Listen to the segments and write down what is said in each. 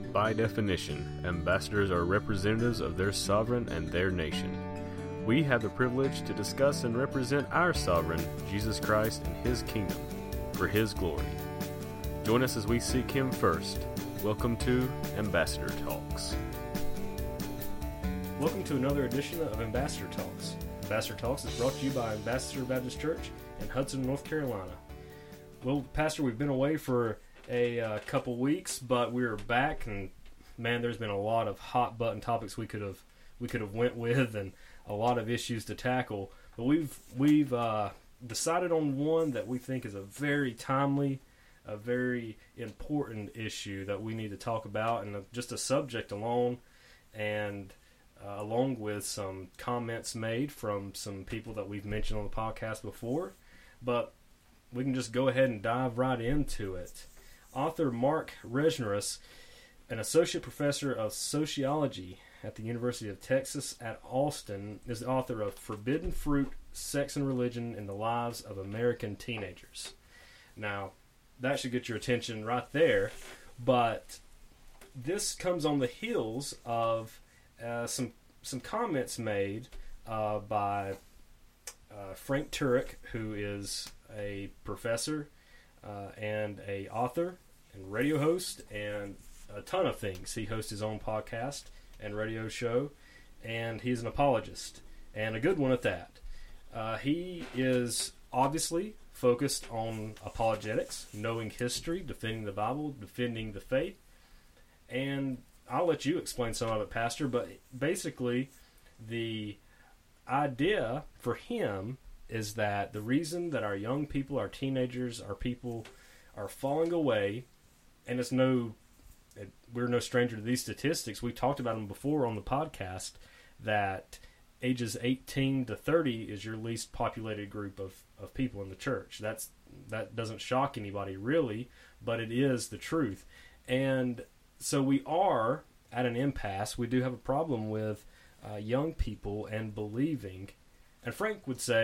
By definition, ambassadors are representatives of their sovereign and their nation. We have the privilege to discuss and represent our sovereign, Jesus Christ, and His kingdom, for His glory. Join us as we seek Him first. Welcome to Ambassador Talks. Welcome to another edition of Ambassador Talks. Ambassador Talks is brought to you by Ambassador Baptist Church in Hudson, North Carolina. Well, Pastor, we've been away for a couple weeks, but we're back, and man, there's been a lot of hot button topics we could have went with, and a lot of issues to tackle. But we've decided on one that we think is a very timely, a very important issue that we need to talk about, and just a subject alone, and along with some comments made from some people that we've mentioned on the podcast before. But we can just go ahead and dive right into it. Author Mark Regnerus, an associate professor of sociology at the University of Texas at Austin, is the author of Forbidden Fruit, Sex and Religion in the Lives of American Teenagers. Now, that should get your attention right there, but this comes on the heels of some comments made by Frank Turek, who is a professor and a author and radio host and a ton of things. He hosts his own podcast and radio show, and he's an apologist, and a good one at that. He is obviously focused on apologetics, knowing history, defending the Bible, defending the faith, and I'll let you explain some of it, Pastor, but basically the idea for him is that the reason that our young people, our teenagers, our people are falling away, and we're no stranger to these statistics. We talked about them before on the podcast, that ages 18 to 30 is your least populated group of people in the church. That doesn't shock anybody really, but it is the truth. And so we are at an impasse. We do have a problem with young people and believing. And Frank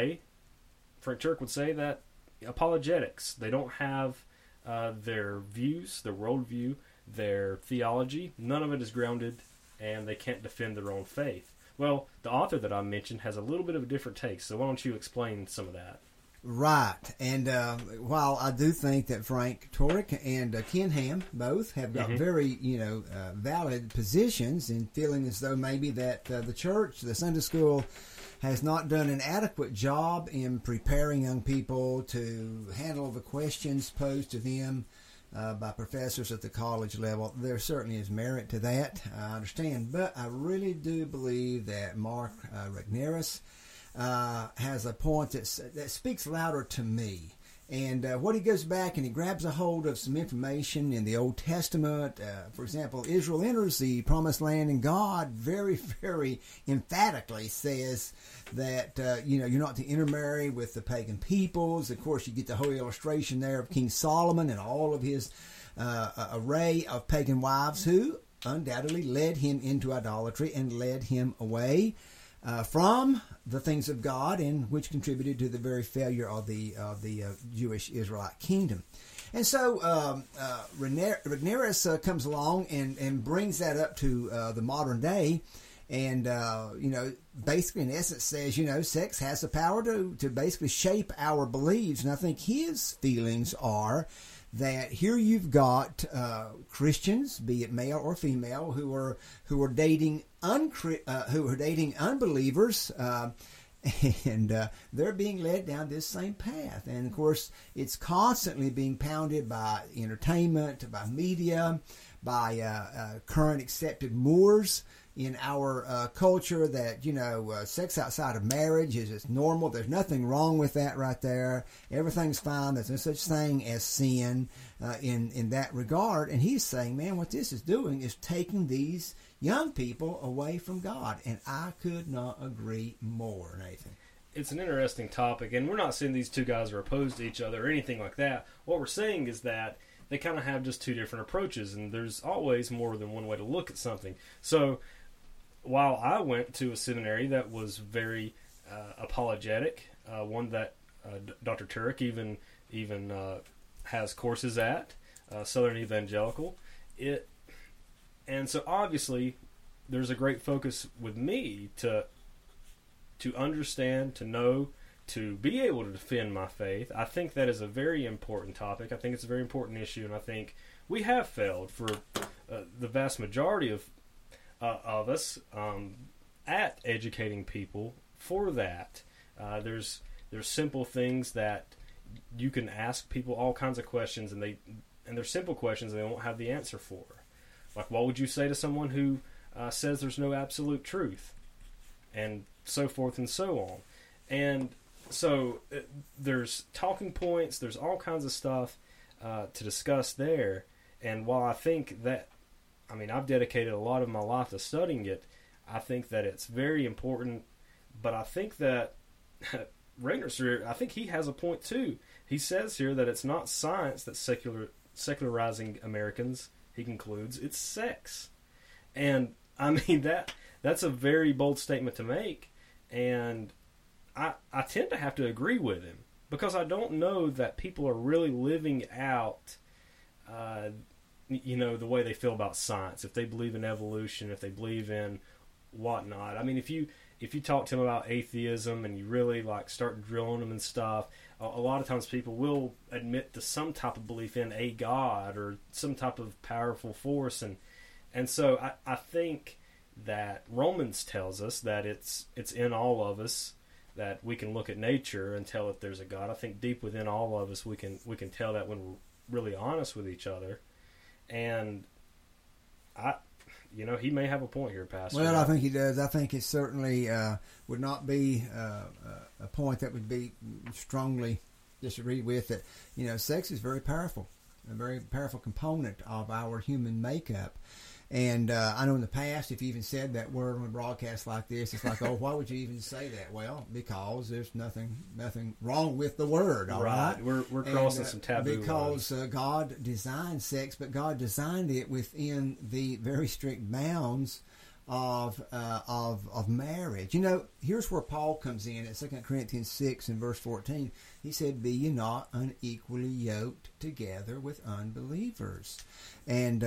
Turek would say that apologetics, they don't have their views, their worldview, their theology. None of it is grounded, and they can't defend their own faith. Well, the author that I mentioned has a little bit of a different take, so why don't you explain some of that? Right, and while I do think that Frank Turek and Ken Ham both have got very, valid positions in feeling as though maybe that the church, the Sunday school, has not done an adequate job in preparing young people to handle the questions posed to them by professors at the college level. There certainly is merit to that, I understand, but I really do believe that Mark Regnerus has a point that speaks louder to me. And what he goes back and he grabs a hold of some information in the Old Testament. For example, Israel enters the Promised Land, and God very, very emphatically says that you're not to intermarry with the pagan peoples. Of course, you get the whole illustration there of King Solomon and all of his array of pagan wives who undoubtedly led him into idolatry and led him away from the things of God, and which contributed to the very failure of the Jewish Israelite kingdom. And so Regnerus comes along and brings that up to the modern day, and basically in essence says sex has the power to basically shape our beliefs. And I think his feelings are that here you've got Christians, be it male or female, who are dating unbelievers, and they're being led down this same path. And of course, it's constantly being pounded by entertainment, by media, by current accepted mores in our culture that, sex outside of marriage is normal. There's nothing wrong with that right there. Everything's fine. There's no such thing as sin in that regard. And he's saying, man, what this is doing is taking these young people away from God. And I could not agree more, Nathan. It's an interesting topic, and we're not saying these two guys are opposed to each other or anything like that. What we're saying is that they kind of have just two different approaches, and there's always more than one way to look at something. So while I went to a seminary that was very apologetic, one that Dr. Turek even has courses at, Southern Evangelical, And so obviously there's a great focus with me to understand, to know, to be able to defend my faith. I think that is a very important topic. I think it's a very important issue, and I think we have failed for the vast majority of us at educating people for that. There's simple things that you can ask people all kinds of questions, and they're simple questions and they won't have the answer for. Like, what would you say to someone who says there's no absolute truth, and so forth and so on. And so there's talking points, there's all kinds of stuff to discuss there. And while I think that, I mean, I've dedicated a lot of my life to studying it, I think that it's very important. But I think that Regner's, I think he has a point too. He says here that it's not science that's secularizing Americans, he concludes, it's sex. And I mean, that's a very bold statement to make, and I tend to have to agree with him, because I don't know that people are really living out the way they feel about science. If they believe in evolution, if they believe in whatnot. I mean, if you talk to them about atheism and you really like start drilling them and stuff, a lot of times people will admit to some type of belief in a God or some type of powerful force, and so I think that Romans tells us that it's in all of us, that we can look at nature and tell if there's a God. I think deep within all of us we can tell that when we're really honest with each other. And he may have a point here, Pastor. Well, I think he does. I think it certainly would not be a point that would be strongly disagreed with. That sex is very powerful, a very powerful component of our human makeup. And I know in the past, if you even said that word on a broadcast like this, it's like, oh, why would you even say that? Well, because there's nothing wrong with the word, all right? We're crossing some taboo because God designed sex, but God designed it within the very strict bounds of marriage. Here's where Paul comes in at 2 Corinthians 6 and verse 14. He said, "Be ye not unequally yoked together with unbelievers." And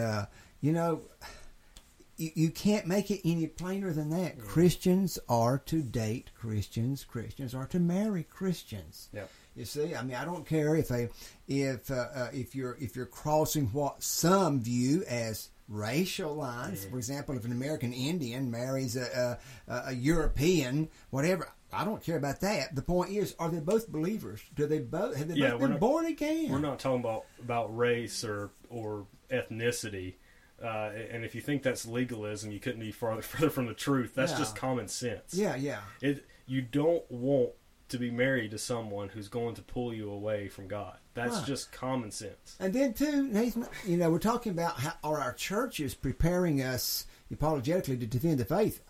you can't make it any plainer than that. Mm-hmm. Christians are to date Christians. Christians are to marry Christians. Yep. You see, I mean, I don't care if you're crossing what some view as racial lines. Mm-hmm. For example, if an American Indian marries a European, whatever. I don't care about that. The point is, are they both believers? Have they both been born again? We're not talking about race or ethnicity. And if you think that's legalism, you couldn't be further from the truth. That's just common sense. Yeah. You don't want to be married to someone who's going to pull you away from God. That's just common sense. And then, too, Nathan, we're talking about how are our churches preparing us apologetically to defend the faith.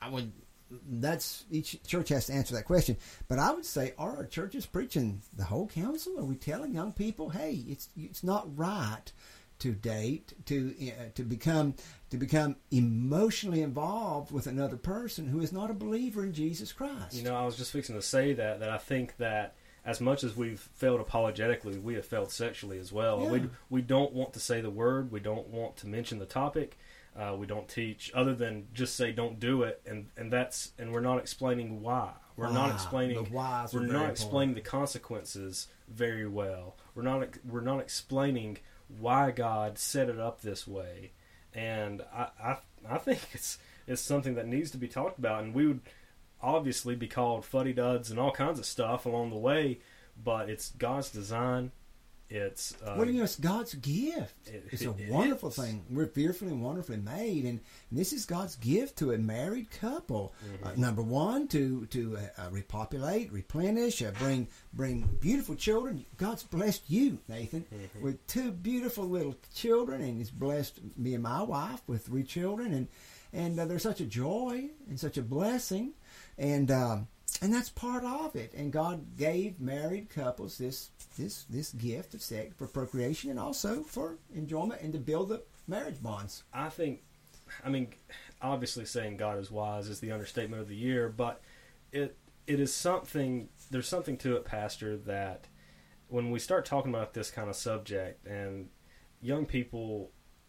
Each church has to answer that question. But I would say, are our churches preaching the whole counsel? Are we telling young people, hey, it's not right to date, to become emotionally involved with another person who is not a believer in Jesus Christ? I was just fixing to say that I think that as much as we've failed apologetically, we have failed sexually as well. Yeah. We don't want to say the word. We don't want to mention the topic. We don't teach other than just say don't do it, and we're not explaining why. We're not explaining the whys. We're not explaining the consequences very well. We're not explaining why God set it up this way. And I think it's something that needs to be talked about, and we would obviously be called fuddy-duds and all kinds of stuff along the way, but it's God's design. It's it's God's gift. It's a wonderful thing. We're fearfully and wonderfully made, and this is God's gift to a married couple. Mm-hmm. Number one, to repopulate, replenish, bring beautiful children. God's blessed you, Nathan, with 2 beautiful little children, and He's blessed me and my wife with 3 children, and there's such a joy and such a blessing, and that's part of it. And God gave married couples this gift of sex for procreation and also for enjoyment and to build the marriage bonds. I mean, obviously saying God is wise is the understatement of the year, but it is something, there's something to it, Pastor, that when we start talking about this kind of subject and young people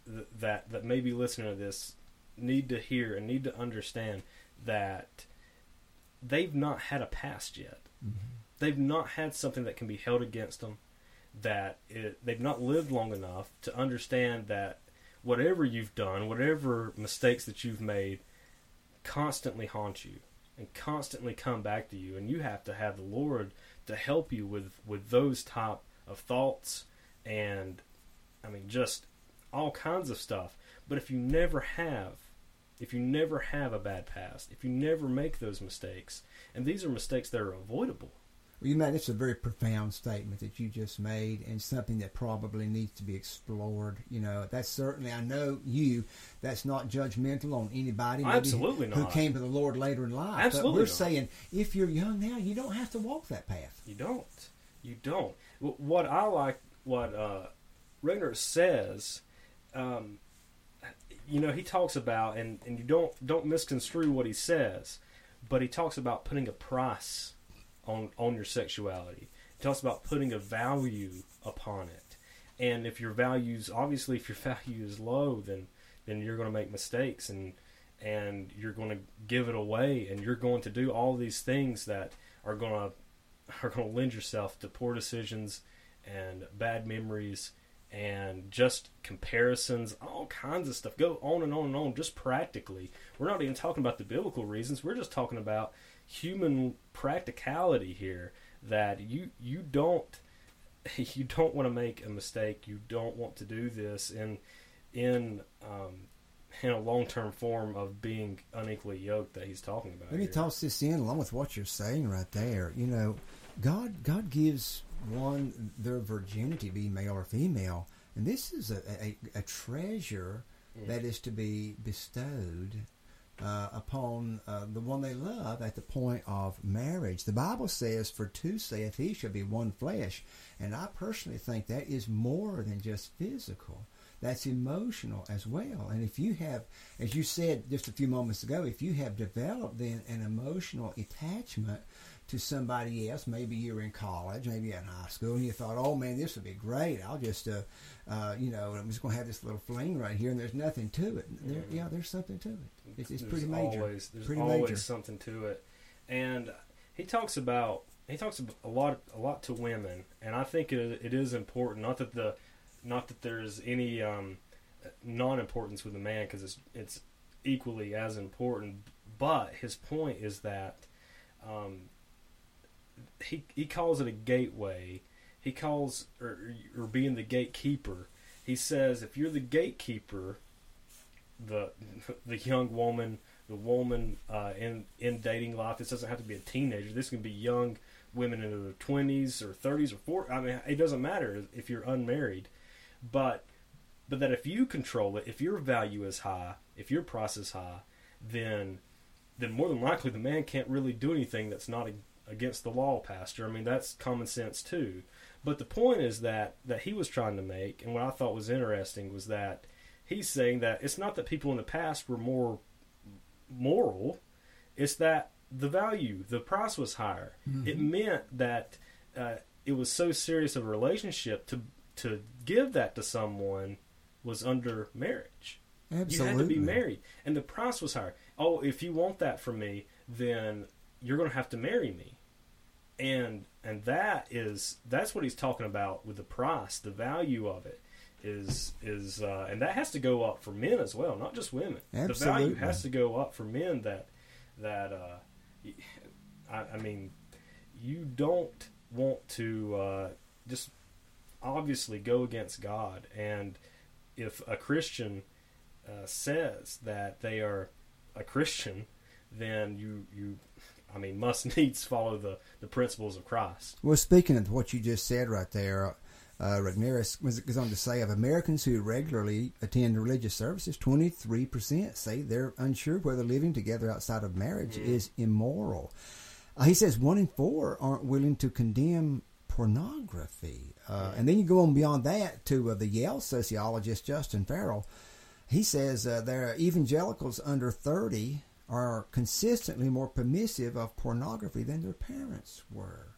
that may be listening to this need to hear and need to understand that they've not had a past yet. Mm-hmm. They've not had something that can be held against them. They've not lived long enough to understand that whatever you've done, whatever mistakes that you've made, constantly haunt you and constantly come back to you, and you have to have the Lord to help you with those type of thoughts and just all kinds of stuff. But if you never have a bad past, if you never make those mistakes, and these are mistakes that are avoidable. Well, you it's a very profound statement that you just made, and something that probably needs to be explored. That's certainly, I know that's not judgmental on anybody. Absolutely not. Who came to the Lord later in life. Absolutely but we're not. saying, if you're young now, you don't have to walk that path. You don't. What I like, what Regner says, he talks about, and you don't misconstrue what he says, but he talks about putting a price on your sexuality. He talks about putting a value upon it. And if your value is low, then you're going to make mistakes, and you're going to give it away, and you're going to do all these things that are going to lend yourself to poor decisions and bad memories and just comparisons, all kinds of stuff. Go on and on and on, just practically. We're not even talking about the biblical reasons. We're just talking about human practicality here, that you don't want to make a mistake. You don't want to do this in a long-term form of being unequally yoked that he's talking about. Let me toss this in along with what you're saying right there. God gives one their virginity, be male or female, and this is a treasure that is to be bestowed upon the one they love at the point of marriage. The Bible says, "For two saith he shall be one flesh," and I personally think that is more than just physical. That's emotional as well. And if you have, as you said just a few moments ago, if you have developed then an emotional attachment to somebody else, maybe you're in college, maybe you're in high school, and you thought, oh man, this would be great. I'll just, I'm just going to have this little fling right here, and there's nothing to it. There's something to it. It's pretty major. There's always something to it. And he talks a lot to women, and I think it is important. Not that there's any non-importance with the man, because it's equally as important. But his point is that he calls it a gateway. He calls or being the gatekeeper. He says if you're the gatekeeper, the young woman, the woman in dating life. This doesn't have to be a teenager. This can be young women in their 20s or 30s or 40s. It doesn't matter if you're unmarried. But that if you control it, if your value is high, if your price is high, then more than likely the man can't really do anything that's not against the law, Pastor. That's common sense too. But the point is that he was trying to make, and what I thought was interesting, was that he's saying that it's not that people in the past were more moral, it's that the price was higher. Mm-hmm. It meant that it was so serious of a relationship to give that to someone was under marriage. Absolutely. You had to be married, and the price was higher. Oh, if you want that from me, then you're going to have to marry me. And that's what he's talking about with the price. The value of it is and that has to go up for men as well, not just women. Absolutely. The value has to go up for men. You don't want to just obviously go against God. And if a Christian says that they are a Christian, then you must needs follow the principles of Christ. Well, speaking of what you just said right there, Regnerus goes on to say, of Americans who regularly attend religious services, 23% say they're unsure whether living together outside of marriage is immoral. He says 1 in 4 aren't willing to condemn pornography. And then you go on beyond that to the Yale sociologist Justin Farrell. He says there are evangelicals under 30 are consistently more permissive of pornography than their parents were.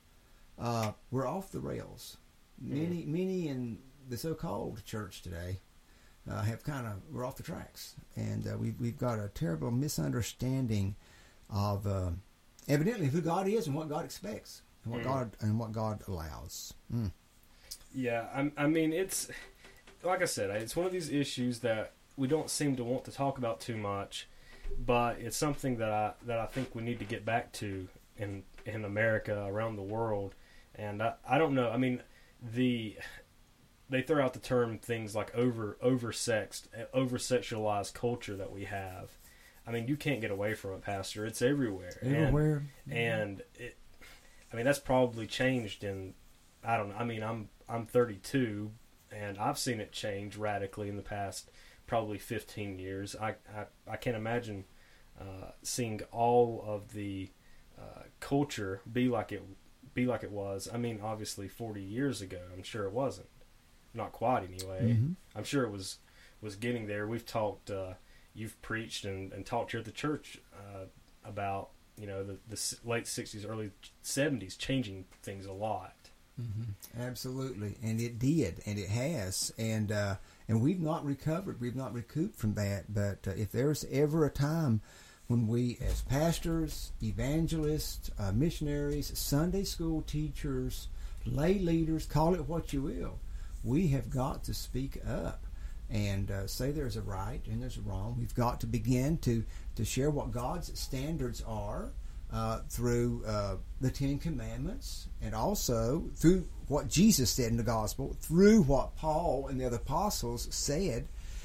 We're off the rails. Many in the so-called church today we're off the tracks, and we've got a terrible misunderstanding of evidently who God is and what God expects and what God allows. Yeah, I mean, it's like I said, it's one of these issues that we don't seem to want to talk about too much, but it's something that I think we need to get back to in America, around the world. And I don't know. I mean, they throw out the term things like over-sexualized culture that we have. I mean, you can't get away from it, Pastor. It's everywhere. Everywhere. And that's probably changed in, I don't know. I mean, I'm 32, and I've seen it change radically in the past probably 15 years. I can't imagine seeing all of the culture be like it was. I mean, obviously 40 years ago, I'm sure it wasn't. Not quite, anyway. Mm-hmm. I'm sure it was getting there. We've talked, you've preached and talked here at the church about, the late 60s, early 70s changing things a lot. Mm-hmm. Absolutely, and it did, and it has, and we've not recovered, we've not recouped from that. But if there's ever a time when we, as pastors, evangelists, missionaries, Sunday school teachers, lay leaders, call it what you will, we have got to speak up and say there's a right and there's a wrong. We've got to begin to share what God's standards are through the Ten Commandments, and also through what Jesus said in the Gospel, through what Paul and the other apostles said.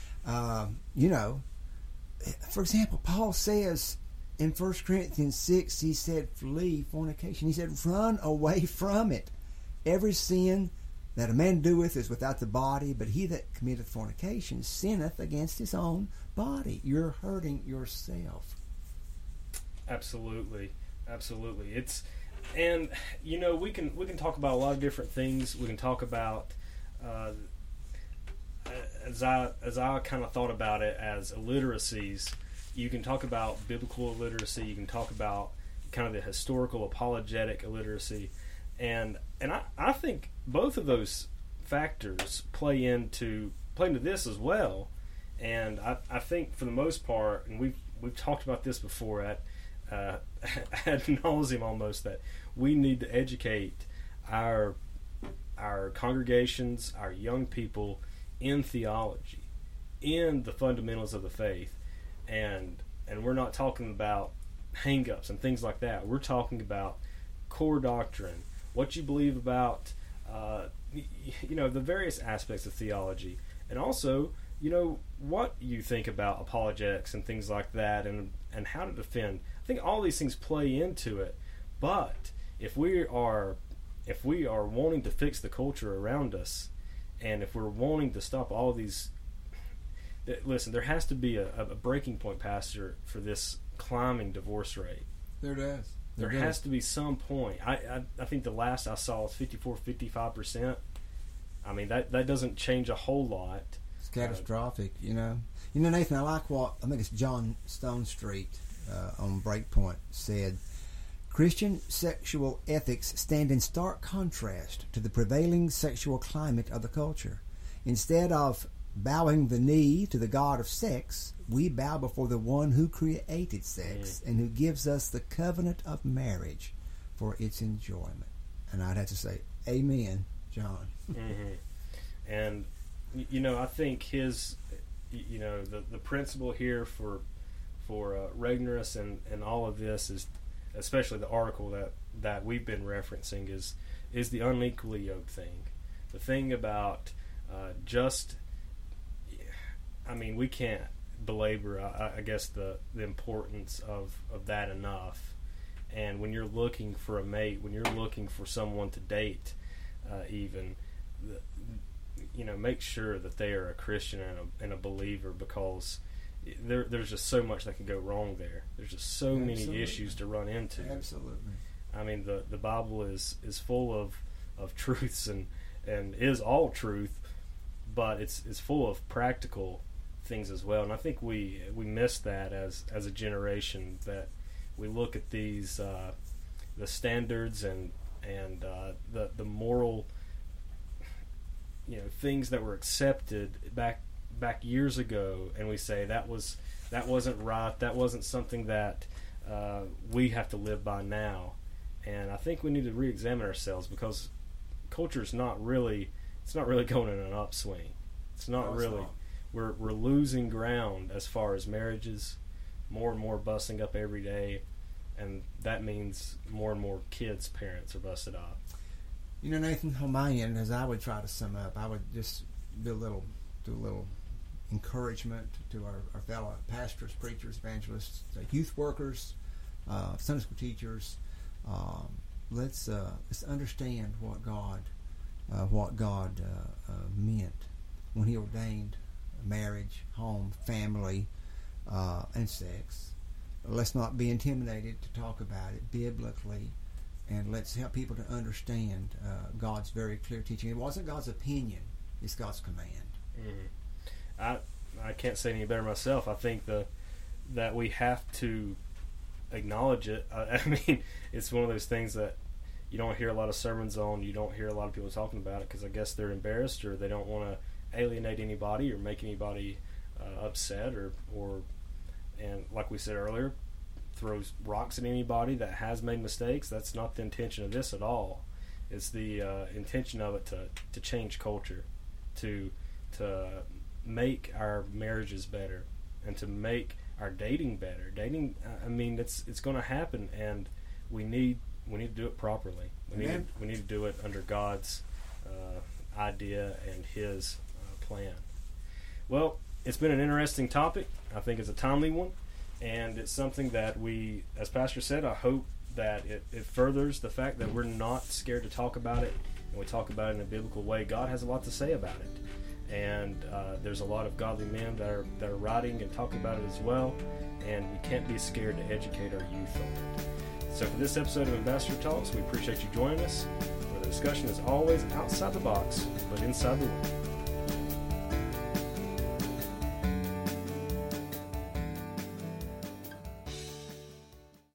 For example, Paul says in 1 Corinthians 6, he said, flee fornication. He said, run away from it. Every sin that a man doeth is without the body, but he that committeth fornication sinneth against his own body. You're hurting yourself. Absolutely. And we can talk about a lot of different things. We can talk about as I kind of thought about it as illiteracies. You can talk about biblical illiteracy. You can talk about kind of the historical apologetic illiteracy, and I think both of those factors play into this as well. And I think for the most part, and we've talked about this before ad nauseum almost, that we need to educate our congregations, our young people, in theology, in the fundamentals of the faith, and we're not talking about hang-ups and things like that. We're talking about core doctrine, what you believe about the various aspects of theology, and also what you think about apologetics and things like that, and how to defend. I think all these things play into it. But if we are wanting to fix the culture around us, and if we're wanting to stop all of these, listen, there has to be a breaking point, Pastor, for this climbing divorce rate. There does. There has to be some point. I think the last I saw was 55%. I mean, that doesn't change a whole lot. It's catastrophic, Nathan, I like what, I think it's John Stonestreet on Breakpoint said, Christian sexual ethics stand in stark contrast to the prevailing sexual climate of the culture. Instead of bowing the knee to the God of sex, we bow before the one who created sex and who gives us the covenant of marriage for its enjoyment. And I'd have to say, amen, John. Mm-hmm. And, I think his, the principle here for Regnerus and all of this is, especially the article that we've been referencing, is the unequally yoked thing. The thing about we can't belabor, I guess, the importance of that enough. And when you're looking for a mate, when you're looking for someone to date, make sure that they are a Christian and a believer, because there's just so much that can go wrong there. There's just so many issues to run into. Absolutely. I mean, the Bible is full of truths and is all truth, but it's full of practical things as well. And I think we miss that as a generation, that we look at these the standards and the moral things that were accepted back back years ago, and we say that wasn't right, that wasn't something that we have to live by now. And I think we need to re-examine ourselves, because culture is not really going in an upswing. It's not really. We're losing ground as far as marriages. More and more busting up every day, and that means more and more kids' parents are busted up. You know, Nathan, on my end, as I would try to sum up, I would just do a little encouragement to our fellow pastors, preachers, evangelists, youth workers, Sunday school teachers. Let's understand what God meant when He ordained marriage, home, family, and sex. Let's not be intimidated to talk about it biblically, and let's help people to understand God's very clear teaching. It wasn't God's opinion; it's God's command. Mm-hmm. I can't say any better myself. I think that we have to acknowledge it. I mean, it's one of those things that you don't hear a lot of sermons on. You don't hear a lot of people talking about it, because I guess they're embarrassed, or they don't want to alienate anybody or make anybody upset, or and like we said earlier, throws rocks at anybody that has made mistakes. That's not the intention of this at all. It's the intention of it to change culture, to make our marriages better, and to make our dating better. Dating, I mean, it's going to happen, and we need to do it properly. We need to do it under God's idea and His plan. Well, it's been an interesting topic. I think it's a timely one, and it's something that we, as Pastor said, I hope that it furthers the fact that we're not scared to talk about it, and we talk about it in a biblical way. God has a lot to say about it, and there's a lot of godly men that are writing and talking about it as well, and we can't be scared to educate our youth on it. So for this episode of Ambassador Talks, we appreciate you joining us, where the discussion is always outside the box, but inside the Word.